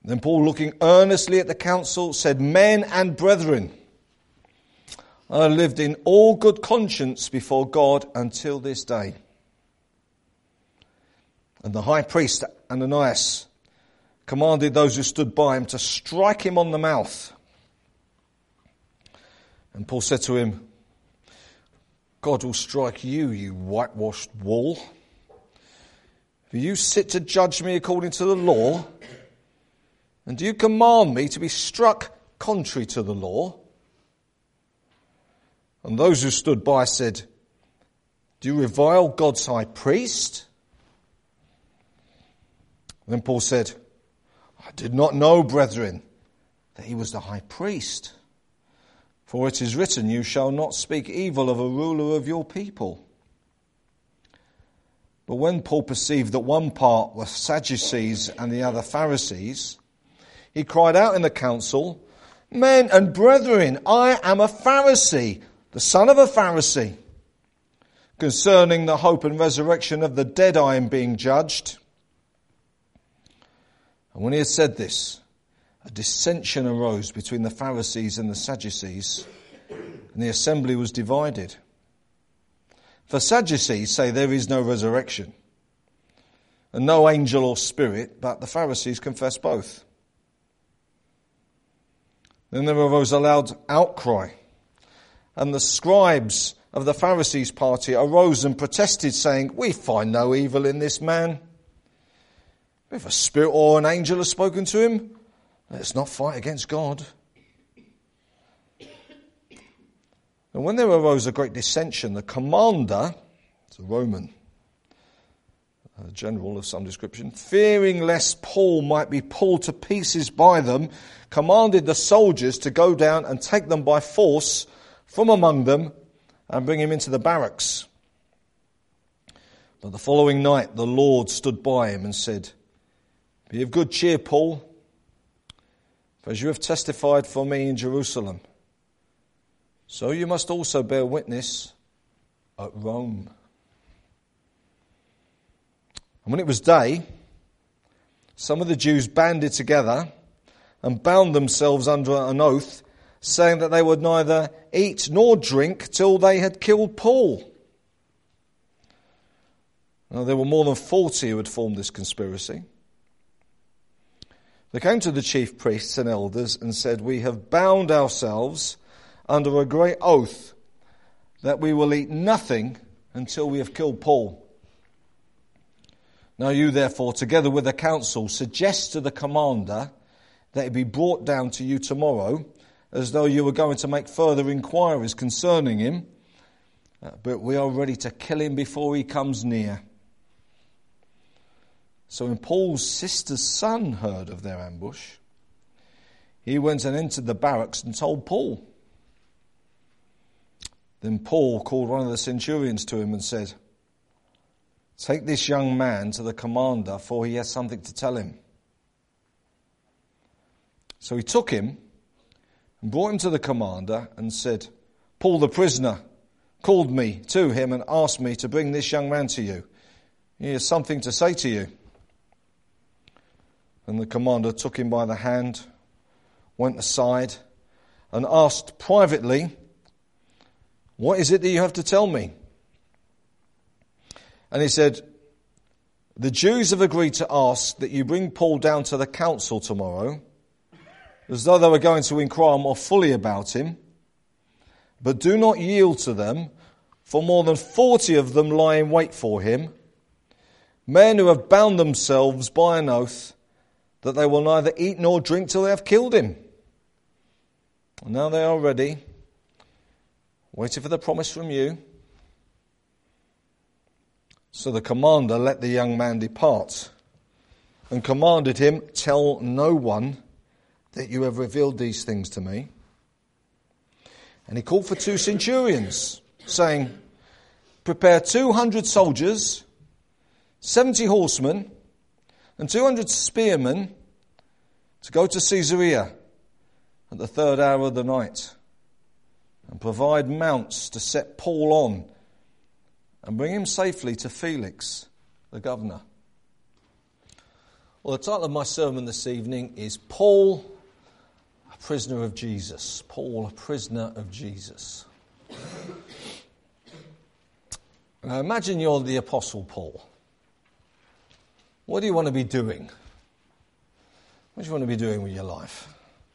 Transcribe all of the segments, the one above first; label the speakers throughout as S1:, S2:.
S1: Then Paul, looking earnestly at the council, said, "Men and brethren, I lived in all good conscience before God until this day." And the high priest Ananias commanded those who stood by him to strike him on the mouth. And Paul said to him, "God will strike you, you whitewashed wall. For you sit to judge me according to the law, and do you command me to be struck contrary to the law?" And those who stood by said, "Do you revile God's high priest?" And then Paul said, "I did not know, brethren, that he was the high priest. For it is written, you shall not speak evil of a ruler of your people." But when Paul perceived that one part were Sadducees and the other Pharisees, he cried out in the council, "Men and brethren, I am a Pharisee, the son of a Pharisee. Concerning the hope and resurrection of the dead I am being judged." And when he had said this, a dissension arose between the Pharisees and the Sadducees, and the assembly was divided. For Sadducees say there is no resurrection, and no angel or spirit, but the Pharisees confess both. Then there arose a loud outcry, and the scribes of the Pharisees' party arose and protested, saying, "We find no evil in this man. If a spirit or an angel has spoken to him, let's not fight against God." And when there arose a great dissension, the commander, it's a Roman, a general of some description, fearing lest Paul might be pulled to pieces by them, commanded the soldiers to go down and take them by force from among them and bring him into the barracks. But the following night the Lord stood by him and said, "Be of good cheer, Paul, for as you have testified for me in Jerusalem, so you must also bear witness at Rome." And when it was day, some of the Jews banded together and bound themselves under an oath, saying that they would neither eat nor drink till they had killed Paul. Now there were more than 40 who had formed this conspiracy. They came to the chief priests and elders and said, "We have bound ourselves under a great oath that we will eat nothing until we have killed Paul. Now you therefore, together with the council, suggest to the commander that he be brought down to you tomorrow, as though you were going to make further inquiries concerning him, but we are ready to kill him before he comes near." So when Paul's sister's son heard of their ambush, he went and entered the barracks and told Paul. Then Paul called one of the centurions to him and said, "Take this young man to the commander, for he has something to tell him." So he took him and brought him to the commander and said, "Paul the prisoner called me to him and asked me to bring this young man to you. He has something to say to you." And the commander took him by the hand, went aside, and asked privately, "What is it that you have to tell me?" And he said, "The Jews have agreed to ask that you bring Paul down to the council tomorrow, as though they were going to inquire more fully about him. But do not yield to them, for more than 40 of them lie in wait for him, men who have bound themselves by an oath that they will neither eat nor drink till they have killed him. And now they are ready, waiting for the promise from you." So the commander let the young man depart and commanded him, "Tell no one that you have revealed these things to me." And he called for 2 centurions, saying, "Prepare 200 soldiers, 70 horsemen, and 200 spearmen to go to Caesarea at the 3rd hour of the night, and provide mounts to set Paul on and bring him safely to Felix, the governor." Well, the title of my sermon this evening is Paul, a prisoner of Jesus. Paul, a prisoner of Jesus. Now imagine you're the Apostle Paul. What do you want to be doing? What do you want to be doing with your life?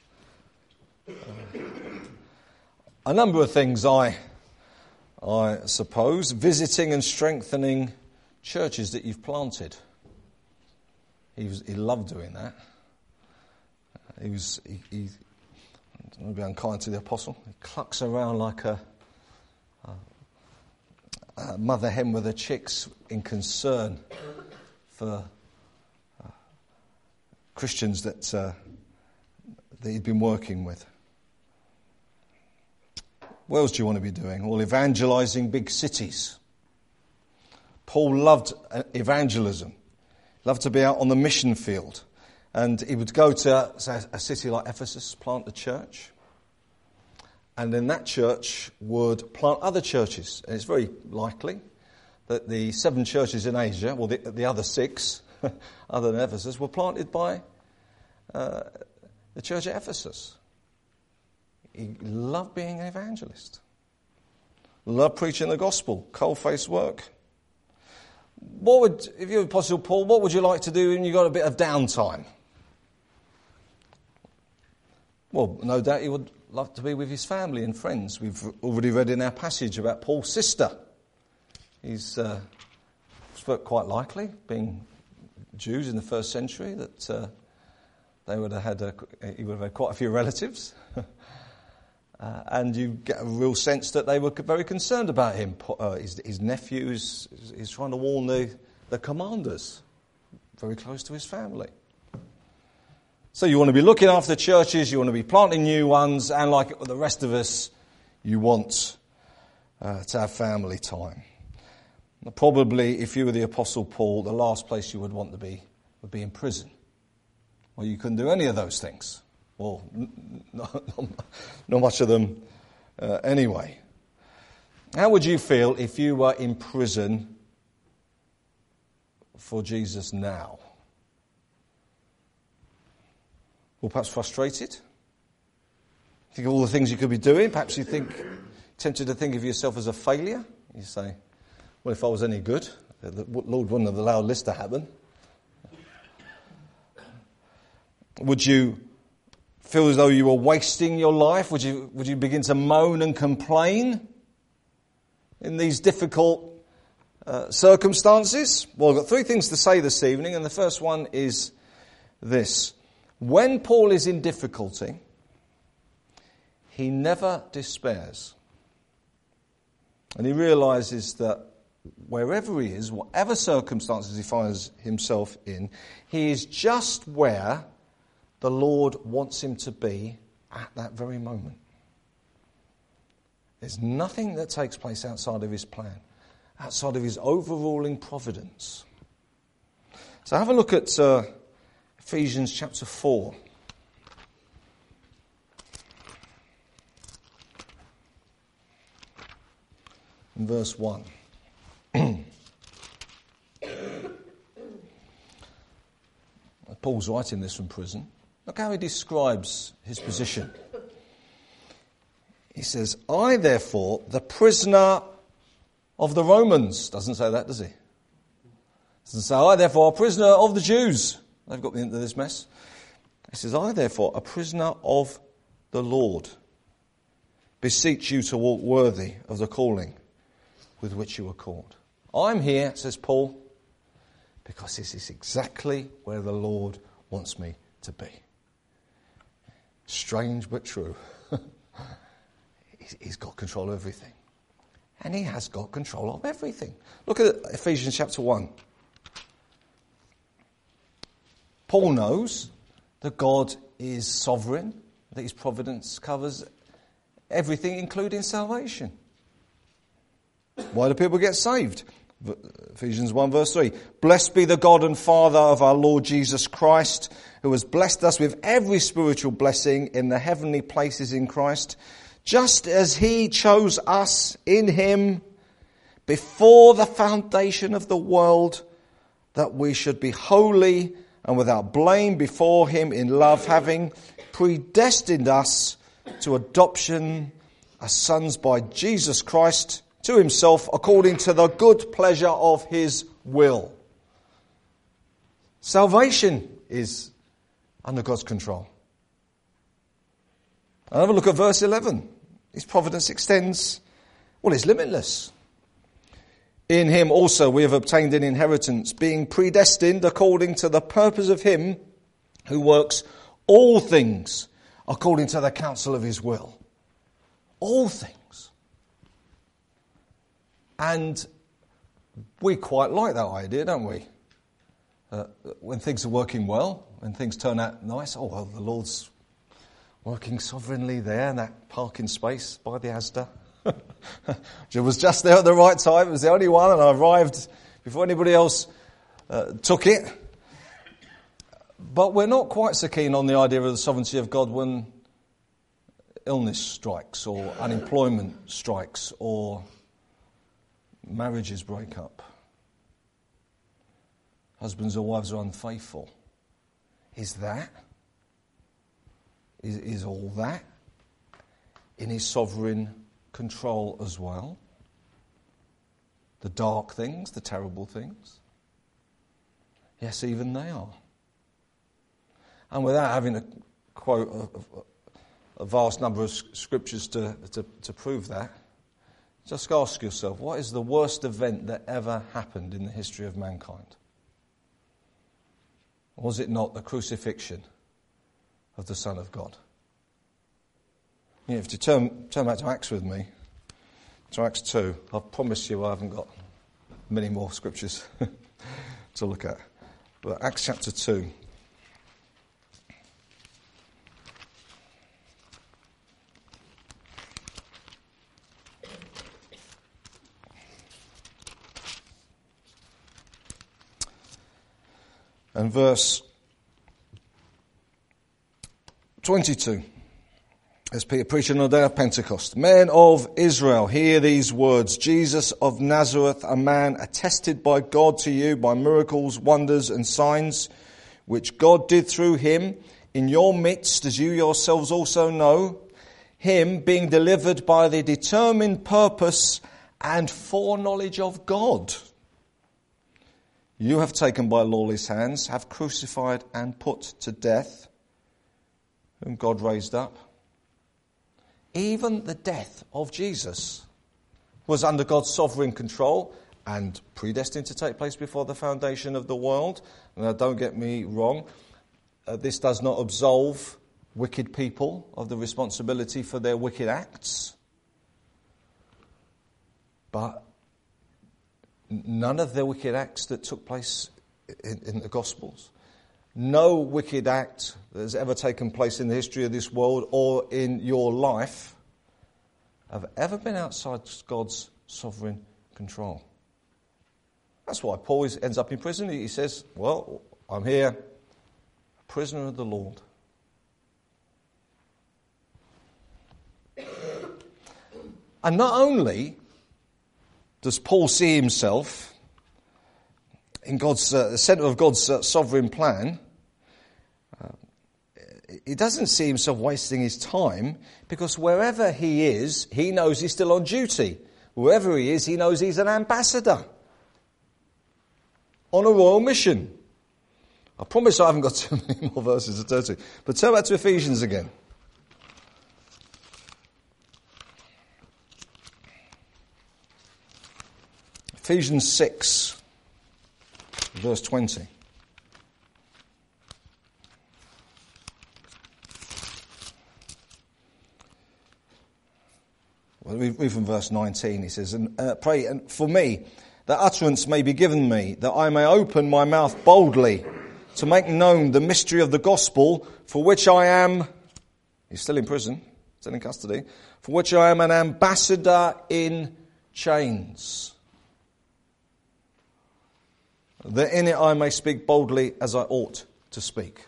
S1: A number of things, I suppose. Visiting and strengthening churches that you've planted. He loved doing that. He don't be unkind to the apostle. He clucks around like a mother hen with her chicks in concern for Christians that he'd been working with. What else do you want to be doing? Well, evangelizing big cities. Paul loved evangelism. Loved to be out on the mission field. And he would go to, say, a city like Ephesus, plant a church. And then that church would plant other churches. And it's very likely that the 7 churches in Asia, well, the other 6, other than Ephesus, were planted by the church at Ephesus. He loved being an evangelist. Loved preaching the gospel. Coal-faced work. If you're Apostle Paul, what would you like to do when you got a bit of downtime? Well, no doubt he would love to be with his family and friends. We've already read in our passage about Paul's sister. He's quite likely, being Jews in the first century, that he would have had quite a few relatives. And you get a real sense that they were very concerned about him. His nephew is trying to warn the commanders, very close to his family. So you want to be looking after churches, you want to be planting new ones, and like the rest of us, you want to have family time. Probably, if you were the Apostle Paul, the last place you would want to be would be in prison. Well, you couldn't do any of those things. Well, not much of them anyway. How would you feel if you were in prison for Jesus now? Well, perhaps frustrated? Think of all the things you could be doing. Perhaps you tempted to think of yourself as a failure. You say, well, if I was any good, the Lord wouldn't have allowed this to happen. Would you feel as though you were wasting your life? Would you begin to moan and complain in these difficult circumstances? Well, I've got 3 things to say this evening, and the first one is this. When Paul is in difficulty, he never despairs. And he realizes that wherever he is, whatever circumstances he finds himself in, he is just where the Lord wants him to be at that very moment. There's nothing that takes place outside of his plan, outside of his overruling providence. So have a look at Ephesians chapter 4. In verse 1. Paul's writing this from prison. Look how he describes his position. He says, I therefore, the prisoner of the Romans. Doesn't say that, does he? Doesn't say, I therefore, a prisoner of the Jews. They've got me into this mess. He says, I therefore, a prisoner of the Lord, beseech you to walk worthy of the calling with which you were called. I'm here, says Paul, because this is exactly where the Lord wants me to be. Strange but true. He's got control of everything. And he has got control of everything. Look at Ephesians chapter 1. Paul knows that God is sovereign, that his providence covers everything, including salvation. Why do people get saved? Ephesians 1 verse 3. Blessed be the God and Father of our Lord Jesus Christ, who has blessed us with every spiritual blessing in the heavenly places in Christ, just as he chose us in him before the foundation of the world, that we should be holy and without blame before him in love, having predestined us to adoption as sons by Jesus Christ to himself, according to the good pleasure of his will. Salvation is under God's control. And have a look at verse 11. His providence extends, it's limitless. In him also we have obtained an inheritance, being predestined according to the purpose of him who works all things according to the counsel of his will. All things. And we quite like that idea, don't we? When things are working well, when things turn out nice, the Lord's working sovereignly there in that parking space by the Asda. It was just there at the right time. It was the only one, and I arrived before anybody else took it. But we're not quite so keen on the idea of the sovereignty of God when illness strikes, or unemployment strikes, or marriages break up. Husbands or wives are unfaithful. Is all that in his sovereign control as well? The dark things, the terrible things? Yes, even they are. And without having to quote a vast number of scriptures to prove that, just ask yourself, what is the worst event that ever happened in the history of mankind? Was it not the crucifixion of the Son of God? If you turn back to Acts with me, to Acts 2, I promise you I haven't got many more scriptures to look at. But Acts chapter 2. And verse 22, as Peter preached on the day of Pentecost, men of Israel, hear these words. Jesus of Nazareth, a man attested by God to you by miracles, wonders and signs, which God did through him in your midst, as you yourselves also know, him being delivered by the determined purpose and foreknowledge of God. You have taken by lawless hands, have crucified and put to death, whom God raised up. Even the death of Jesus was under God's sovereign control and predestined to take place before the foundation of the world. Now, don't get me wrong, this does not absolve wicked people of the responsibility for their wicked acts. But none of the wicked acts that took place in the Gospels, no wicked act that has ever taken place in the history of this world or in your life have ever been outside God's sovereign control. That's why Paul ends up in prison. He says, I'm here, a prisoner of the Lord. And not only does Paul see himself in God's the centre of God's sovereign plan, he doesn't see himself wasting his time, because wherever he is, he knows he's still on duty. Wherever he is, he knows he's an ambassador on a royal mission. I promise I haven't got too many more verses to turn to, but turn back to Ephesians again. Ephesians 6, verse 20. Well, we read from verse 19. He says, pray and for me, that utterance may be given me, that I may open my mouth boldly to make known the mystery of the gospel, for which I am, he's still in prison, still in custody, for which I am an ambassador in chains, that in it I may speak boldly as I ought to speak.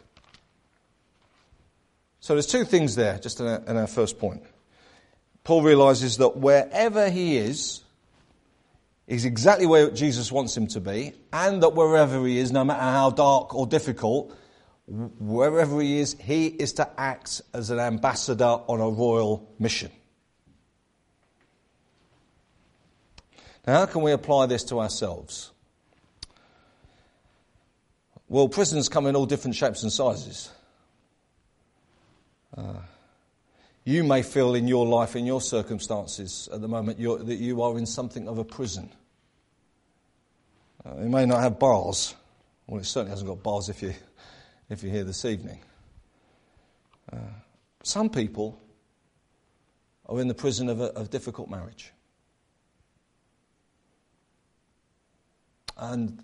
S1: So there's two things there, just in our first point. Paul realises that wherever he is, He's exactly where Jesus wants him to be, and that wherever he is, no matter how dark or difficult, wherever he is to act as an ambassador on a royal mission. Now, how can we apply this to ourselves? Well, prisons come in all different shapes and sizes. You may feel in your life, in your circumstances at the moment, that you are in something of a prison. It may not have bars. Well, it certainly hasn't got bars if you're here this evening. Some people are in the prison of a difficult marriage. And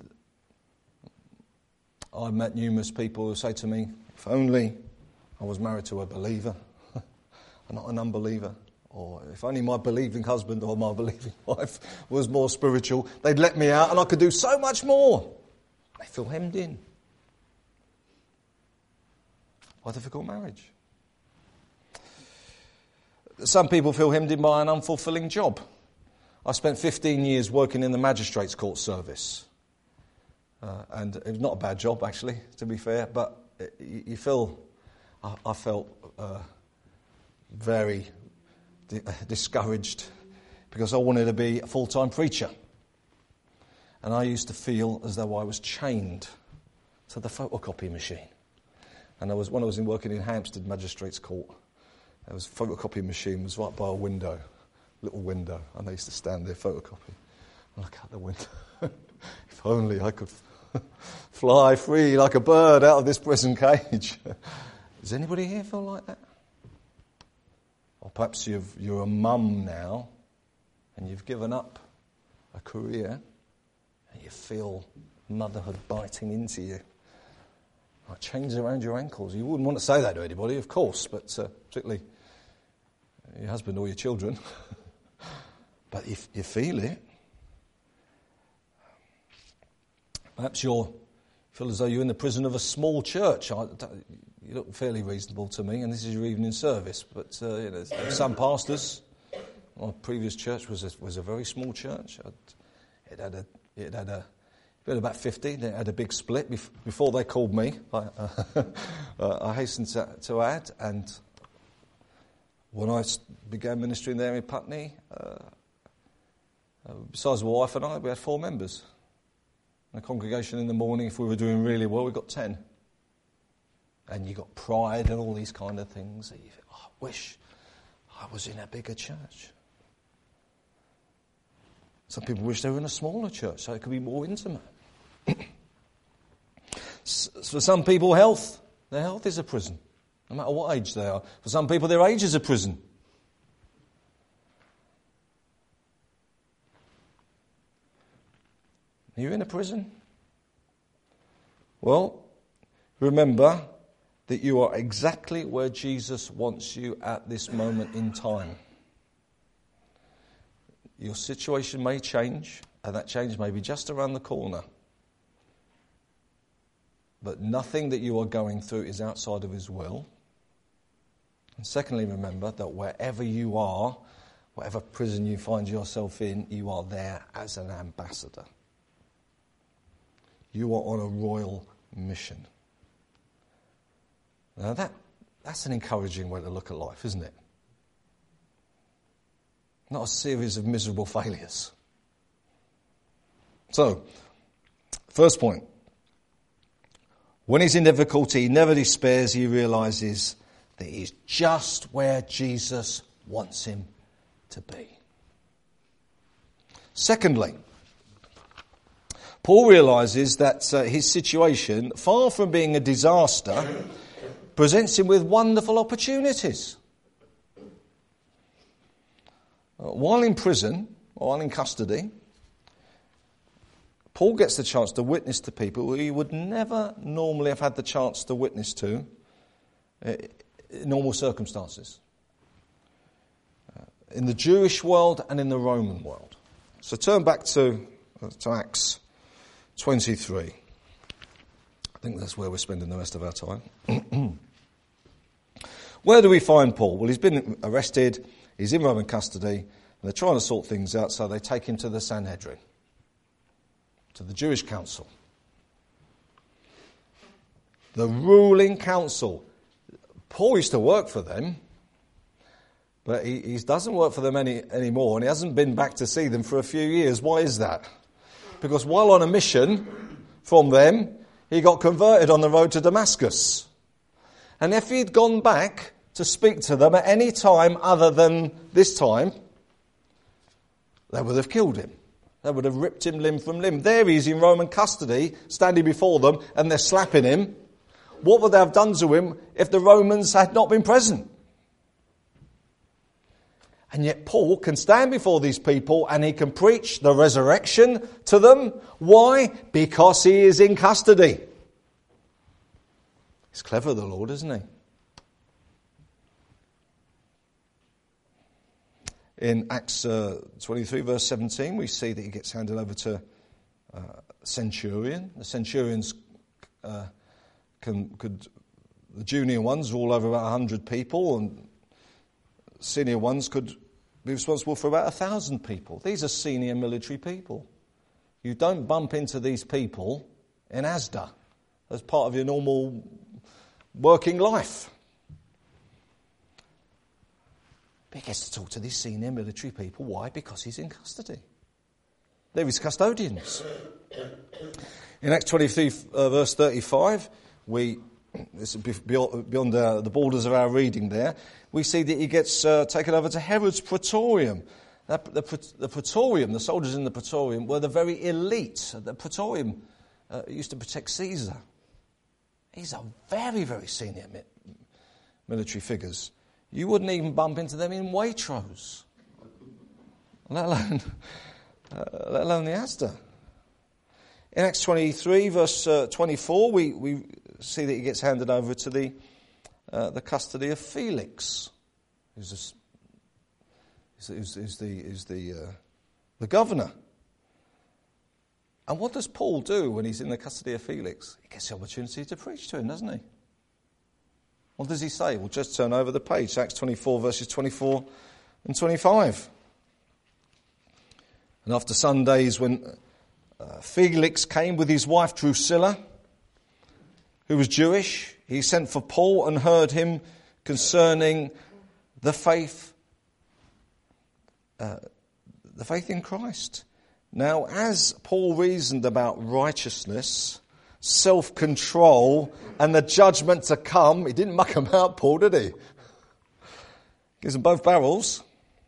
S1: I've met numerous people who say to me, if only I was married to a believer and not an unbeliever, or if only my believing husband or my believing wife was more spiritual, they'd let me out and I could do so much more. They feel hemmed in by a difficult marriage. Some people feel hemmed in by an unfulfilling job. I spent 15 years working in the magistrates' court service. And it was not a bad job, actually, to be fair, but I felt very discouraged because I wanted to be a full-time preacher. And I used to feel as though I was chained to the photocopy machine. And when I was working in Hampstead Magistrates Court, there was a photocopy machine was right by a window, little window, and I used to stand there photocopy and look out the window. If only I could fly free like a bird out of this prison cage. Does anybody here feel like that? Or perhaps you're a mum now and you've given up a career and you feel motherhood biting into you. Like chains around your ankles. You wouldn't want to say that to anybody, of course, but particularly your husband or your children. But if you feel it, perhaps you feel as though you're in the prison of a small church. You look fairly reasonable to me, and this is your evening service. But some pastors, my previous church was a very small church. It had about 50. They had a big split before they called me. I hasten to add, and when I began ministering there in Putney, besides my wife and I, we had 4 members. In the congregation in the morning, if we were doing really well, we got 10. And you got pride and all these kind of things. And you think, I wish I was in a bigger church. Some people wish they were in a smaller church so it could be more intimate. For some people, their health is a prison, no matter what age they are. For some people, their age is a prison. Are you in a prison? Well, remember that you are exactly where Jesus wants you at this moment in time. Your situation may change, and that change may be just around the corner. But nothing that you are going through is outside of his will. And secondly, remember that wherever you are, whatever prison you find yourself in, you are there as an ambassador. You are on a royal mission. Now that's an encouraging way to look at life, isn't it? Not a series of miserable failures. So, first point. When he's in difficulty, he never despairs. He realises that he's just where Jesus wants him to be. Secondly, Paul realises that his situation, far from being a disaster, presents him with wonderful opportunities. While in prison, while in custody, Paul gets the chance to witness to people who he would never normally have had the chance to witness to in normal circumstances. In the Jewish world and in the Roman world. So turn back to Acts 23. I think that's where we're spending the rest of our time. Where do we find Paul? Well, he's been arrested, he's in Roman custody, and they're trying to sort things out, so they take him to the Sanhedrin. to the Jewish council. The ruling council. Paul used to work for them, but he doesn't work for them anymore, and he hasn't been back to see them for a few years. Why is that? Because while on a mission from them, he got converted on the road to Damascus. And if he'd gone back to speak to them at any time other than this time, they would have killed him. They would have ripped him limb from limb. There he is in Roman custody, standing before them, and they're slapping him. What would they have done to him if the Romans had not been present? And yet Paul can stand before these people and he can preach the resurrection to them. Why? Because he is in custody. He's clever, the Lord, isn't he? In Acts 23, verse 17, we see that he gets handed over to centurion. The centurions the junior ones are all over about 100 people, and senior ones could be responsible for about 1,000 people. These are senior military people. You don't bump into these people in Asda as part of your normal working life. But he gets to talk to these senior military people. Why? Because he's in custody. They're his custodians. In Acts 23, verse 35, this is beyond the borders of our reading there, we see that he gets taken over to Herod's Praetorium. The Praetorium, the soldiers in the Praetorium, were the very elite. The Praetorium used to protect Caesar. These are very, very senior military figures. You wouldn't even bump into them in Waitrose, let alone the Asda. In Acts 23, verse 24, we see that he gets handed over to the custody of Felix, who's the governor. And what does Paul do when he's in the custody of Felix? He gets the opportunity to preach to him, doesn't he? What does he say? We'll just turn over the page. Acts 24, verses 24 and 25. And after some days, when Felix came with his wife Drusilla, who was Jewish, he sent for Paul and heard him concerning the faith in Christ. Now, as Paul reasoned about righteousness, self-control, and the judgment to come, he didn't muck them out, Paul, did he? Gives them both barrels.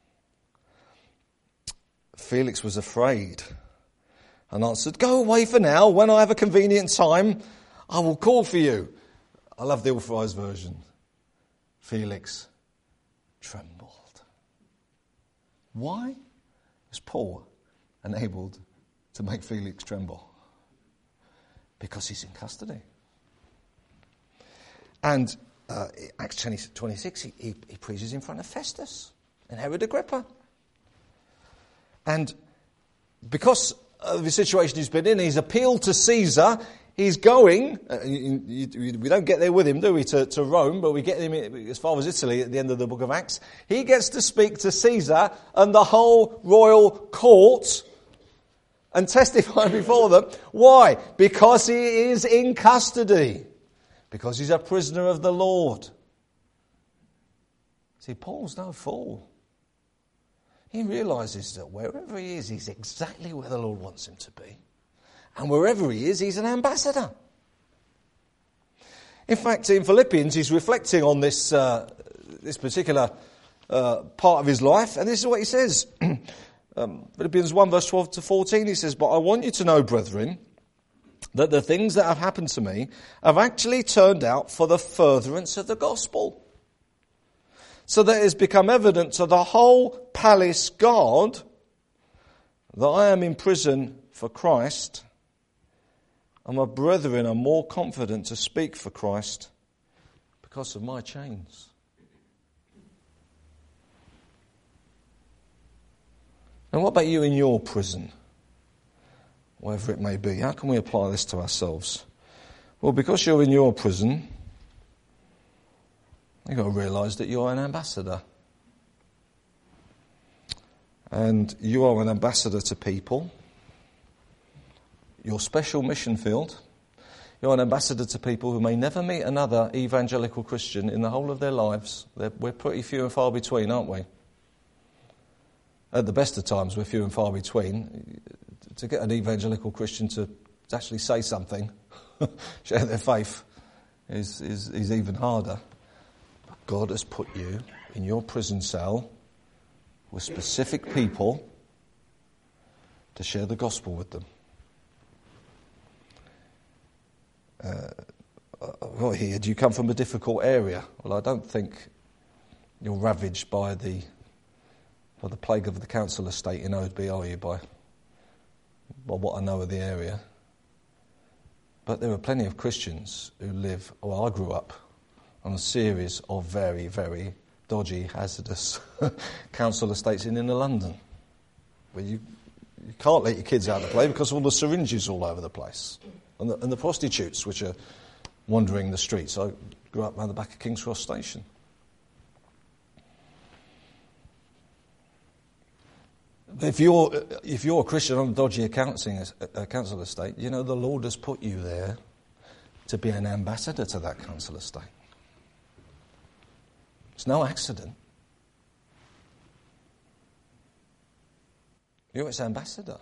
S1: Felix was afraid and answered, "Go away for now. When I have a convenient time, I will call for you." I love the Authorized Version. Felix trembled. Why was Paul enabled to make Felix tremble? Because he's in custody. And Acts 26, he preaches in front of Festus and Herod Agrippa. And because of the situation he's been in, he's appealed to Caesar. He's going, we don't get there with him, do we, to Rome, but we get him as far as Italy at the end of the book of Acts. He gets to speak to Caesar and the whole royal court and testify before them. Why? Because he is in custody. Because he's a prisoner of the Lord. See, Paul's no fool. He realises that wherever he is, he's exactly where the Lord wants him to be. And wherever he is, he's an ambassador. In fact, in Philippians, he's reflecting on this particular part of his life. And this is what he says. Philippians 1 verse 12 to 14, he says, "But I want you to know, brethren, that the things that have happened to me have actually turned out for the furtherance of the gospel. So that it has become evident to the whole palace guard that I am in prison for Christ, and my brethren are more confident to speak for Christ because of my chains." And what about you in your prison? Whatever it may be. How can we apply this to ourselves? Well, because you're in your prison, you've got to realise that you're an ambassador. And you are an ambassador to people. your special mission field. You're an ambassador to people who may never meet another evangelical Christian in the whole of their lives. We're pretty few and far between, aren't we? At the best of times, we're few and far between. To get an evangelical Christian to actually say something, share their faith, is even harder. But God has put you in your prison cell with specific people to share the gospel with them. Here, do you come from a difficult area? Well, I don't think you're ravaged by the plague of the council estate in Oadby, are you, by what I know of the area? But there are plenty of Christians who live, I grew up on a series of very, very dodgy, hazardous council estates in inner London, where you can't let your kids out to play because of all the syringes all over the place, and the prostitutes which are wandering the streets. I grew up around the back of King's Cross Station. If you're a Christian on a dodgy council estate, you know the Lord has put you there to be an ambassador to that council estate. It's no accident. You're its ambassador.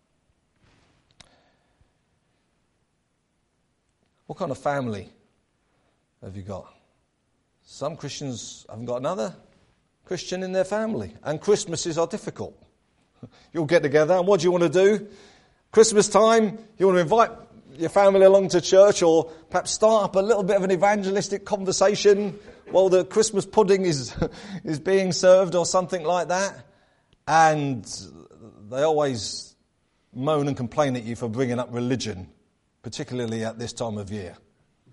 S1: What kind of family have you got? Some Christians haven't got another Christian in their family, and Christmases are difficult. You'll get together, and what do you want to do? Christmas time, you want to invite your family along to church, or perhaps start up a little bit of an evangelistic conversation while the Christmas pudding is being served or something like that. And they always moan and complain at you for bringing up religion, particularly at this time of year.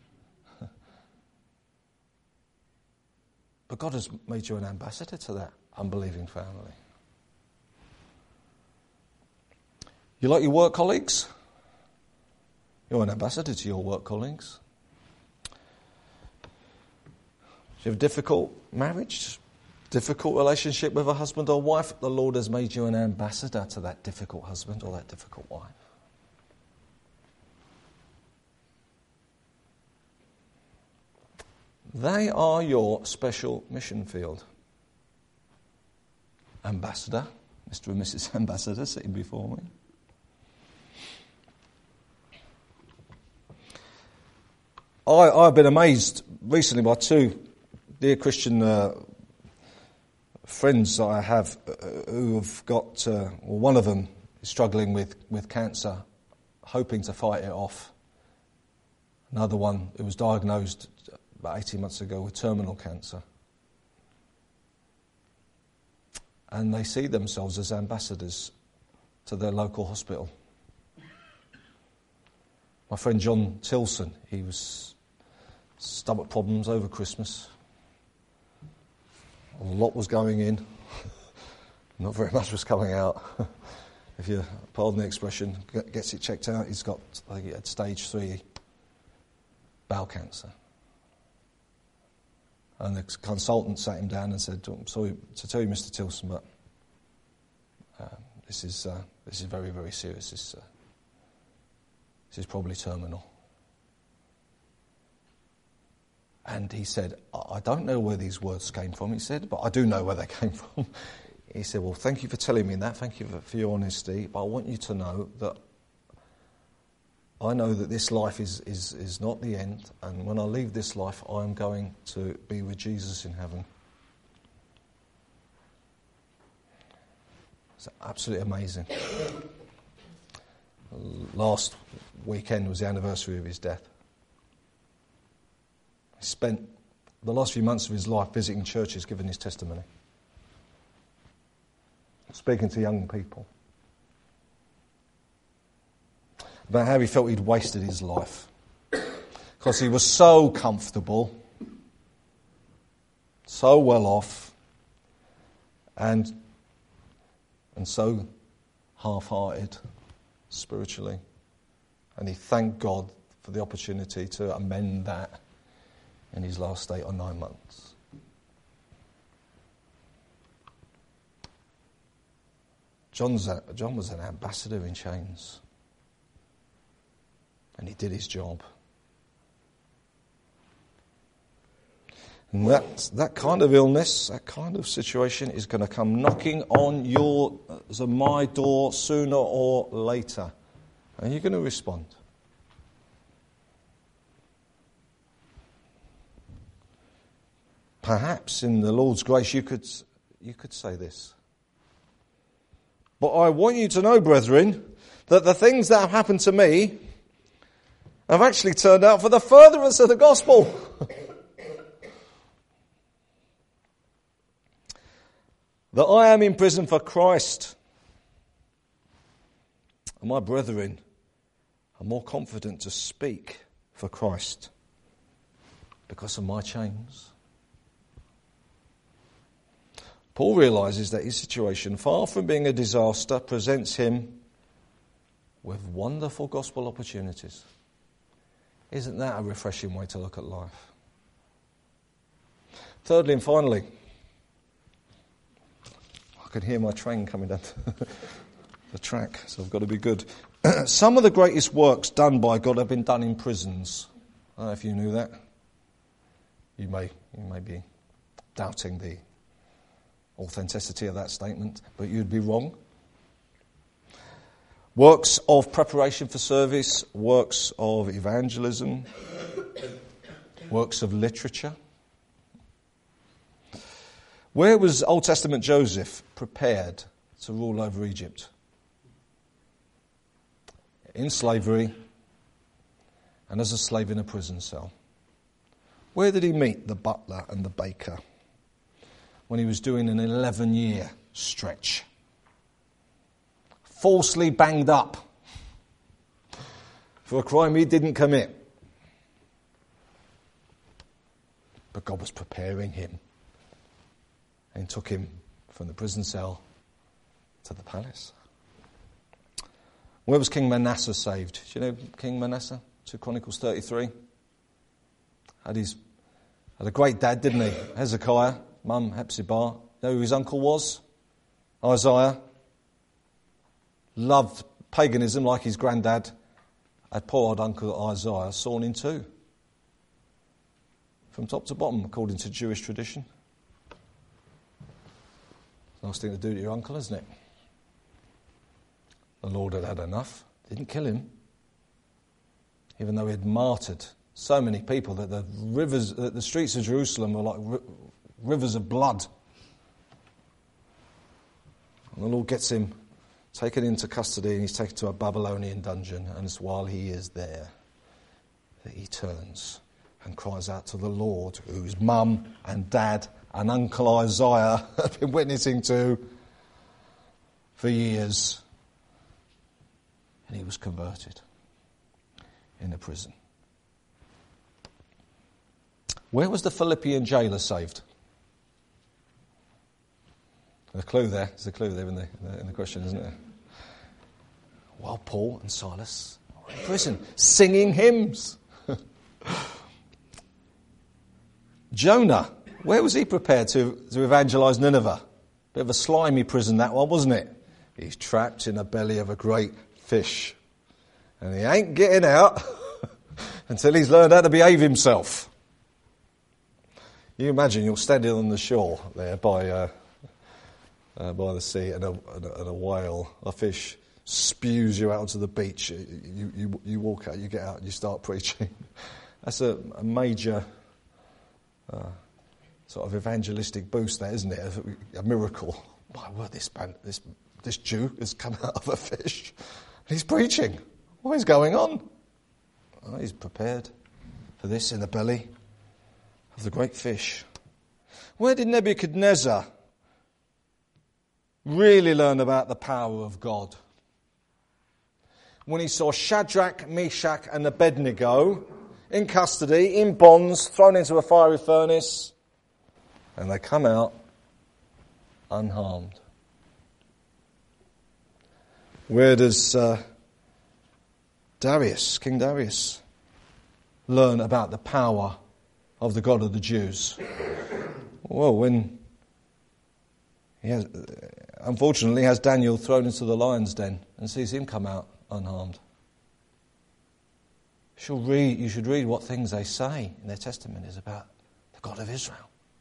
S1: But God has made you an ambassador to that unbelieving family. You like your work colleagues? You're an ambassador to your work colleagues. Do you have a difficult marriage? Difficult relationship with a husband or wife? The Lord has made you an ambassador to that difficult husband or that difficult wife. They are your special mission field. Ambassador, Mr. and Mrs. Ambassador sitting before me. I've been amazed recently by two dear Christian friends that I have who have got, one of them is struggling with cancer, hoping to fight it off. Another one who was diagnosed about 18 months ago with terminal cancer. And they see themselves as ambassadors to their local hospital. My friend John Tilson, he was stomach problems over Christmas. A lot was going in. Not very much was coming out. If you pardon the expression, gets it checked out, he's got, I think he had stage 3 bowel cancer. And the consultant sat him down and said, "I'm sorry to tell you, Mr. Tilson, but this is very, very serious. This is probably terminal." And he said, "I don't know where these words came from," he said, "but I do know where they came from." He said, "Well, thank you for telling me that. Thank you for your honesty. But I want you to know that I know that this life is not the end. And when I leave this life, I am going to be with Jesus in heaven." It's absolutely amazing. Last weekend was the anniversary of his death. He spent the last few months of his life visiting churches, giving his testimony, speaking to young people about how he felt he'd wasted his life because he was so comfortable, so well off, and so half-hearted spiritually. And he thanked God for the opportunity to amend that in his last 8 or 9 months. John was an ambassador in chains. And he did his job. And that kind of illness, that kind of situation is going to come knocking on my door sooner or later. And you're going to respond. Perhaps in the Lord's grace you could say this. But I want you to know, brethren, that the things that have happened to me have actually turned out for the furtherance of the gospel. That I am in prison for Christ. And my brethren are more confident to speak for Christ because of my chains. Paul realises that his situation, far from being a disaster, presents him with wonderful gospel opportunities. Isn't that a refreshing way to look at life? Thirdly and finally, I can hear my train coming down the track, so I've got to be good. Some of the greatest works done by God have been done in prisons. I don't know if you knew that. You may be doubting the authenticity of that statement, but you'd be wrong. Works of preparation for service, works of evangelism, works of literature. Where was Old Testament Joseph prepared to rule over Egypt? In slavery and as a slave in a prison cell. Where did he meet the butler and the baker? When he was doing an 11-year stretch. Falsely banged up for a crime he didn't commit. But God was preparing him and took him from the prison cell to the palace. Where was King Manasseh saved? Do you know King Manasseh? 2 Chronicles 33. Had a great dad, didn't he? Hezekiah. Mum, Hepzibah. Know who his uncle was? Isaiah. Loved paganism like his granddad. Had poor old Uncle Isaiah sawn in two. From top to bottom, according to Jewish tradition. Nice thing to do to your uncle, isn't it? The Lord had had enough. Didn't kill him. Even though he had martyred so many people that the streets of Jerusalem were like rivers of blood. And the Lord gets him taken into custody and he's taken to a Babylonian dungeon. And it's while he is there that he turns and cries out to the Lord, whose mum and dad and Uncle Isaiah have been witnessing to for years. And he was converted in a prison. Where was the Philippian jailer saved? There's a clue there. There's a clue there in the question, isn't there? While Paul and Silas were in prison, singing hymns. Jonah, where was he prepared to evangelise Nineveh? Bit of a slimy prison, that one, wasn't it? He's trapped in the belly of a great fish. And he ain't getting out until he's learned how to behave himself. You imagine you're standing on the shore there by the sea and a whale, a fish, spews you out onto the beach. You walk out, you get out and you start preaching. That's a major sort of evangelistic boost there, isn't it? A miracle. My word, this Jew has come out of a fish. He's preaching. What is going on? Oh, he's prepared for this in the belly of the great fish. Where did Nebuchadnezzar really learn about the power of God? When he saw Shadrach, Meshach and Abednego in custody, in bonds, thrown into a fiery furnace, and they come out unharmed. Where does King Darius, learn about the power of the God of the Jews? Well, when unfortunately has Daniel thrown into the lion's den and sees him come out unharmed. You should read what things they say in their testimonies about the God of Israel.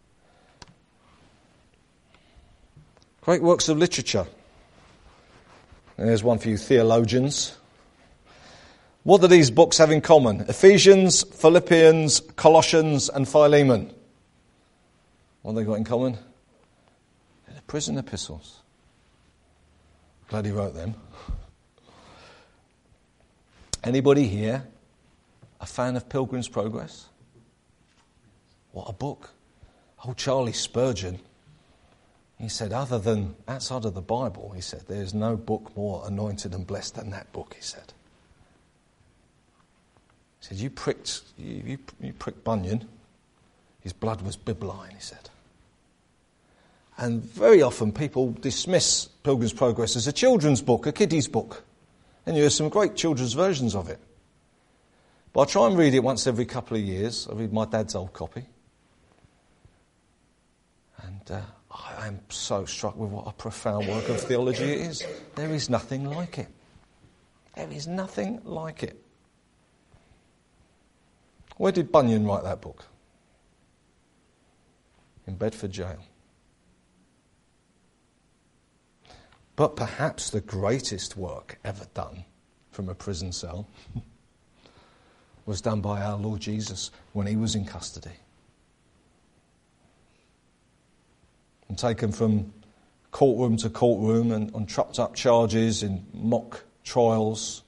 S1: Great works of literature. And there's one for you theologians. What do these books have in common? Ephesians, Philippians, Colossians and Philemon. What have they got in common? They're the prison epistles. Glad he wrote them. Anybody here a fan of Pilgrim's Progress? What a book. Old Charlie Spurgeon, he said, outside of the Bible, he said, there's no book more anointed and blessed than that book, he said. He said, you pricked Bunyan, his blood was bibline, he said. And very often people dismiss Pilgrim's Progress as a children's book, a kiddie's book. And there's some great children's versions of it. But I try and read it once every couple of years. I read my dad's old copy. And I am so struck with what a profound work of theology it is. There is nothing like it. There is nothing like it. Where did Bunyan write that book? In Bedford Jail. But perhaps the greatest work ever done from a prison cell was done by our Lord Jesus when he was in custody. And taken from courtroom to courtroom and on trumped up charges in mock trials,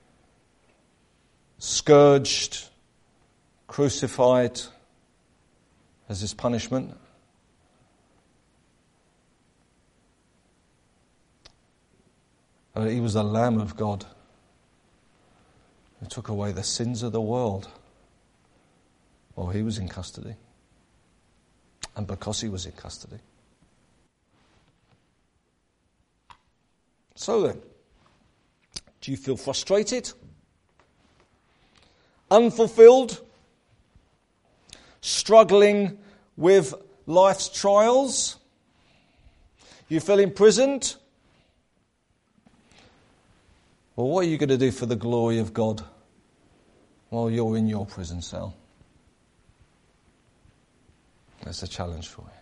S1: scourged, crucified as his punishment. He was the Lamb of God who took away the sins of the world while he was in custody. And because he was in custody. So then, do you feel frustrated? Unfulfilled? Struggling with life's trials? You feel imprisoned? Well, what are you going to do for the glory of God while you're in your prison cell? That's a challenge for you.